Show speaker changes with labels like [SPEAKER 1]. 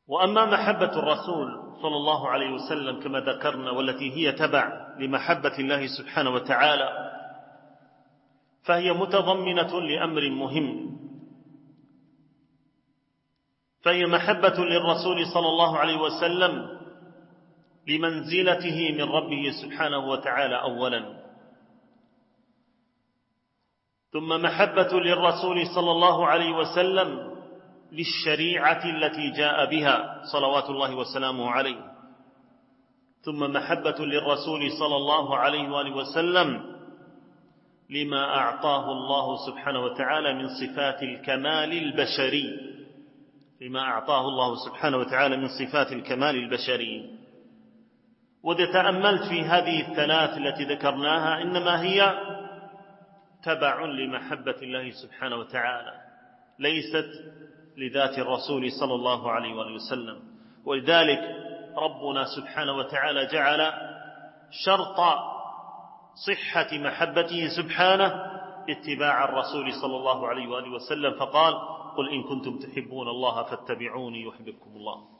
[SPEAKER 1] وأما محبة الرسول صلى الله عليه وسلم كما ذكرنا والتي هي تبع لمحبة الله سبحانه وتعالى فهي متضمنة لأمر مهم، فهي محبة للرسول صلى الله عليه وسلم لمنزلته من ربه سبحانه وتعالى أولا، ثم محبة للرسول صلى الله عليه وسلم للشريعة التي جاء بها صلوات الله وسلامه عليه، ثم محبة للرسول صلى الله عليه وآله وسلم لما أعطاه الله سبحانه وتعالى من صفات الكمال البشري، لما أعطاه الله سبحانه وتعالى من صفات الكمال البشري. وإذا تأملت في هذه الثلاث التي ذكرناها إنما هي تبع لمحبة الله سبحانه وتعالى، ليست لذات الرسول صلى الله عليه وآله وسلم. ولذلك ربنا سبحانه وتعالى جعل شرط صحة محبته سبحانه اتباع الرسول صلى الله عليه وآله وسلم، فقال: قل إن كنتم تحبون الله فاتبعوني يحببكم الله.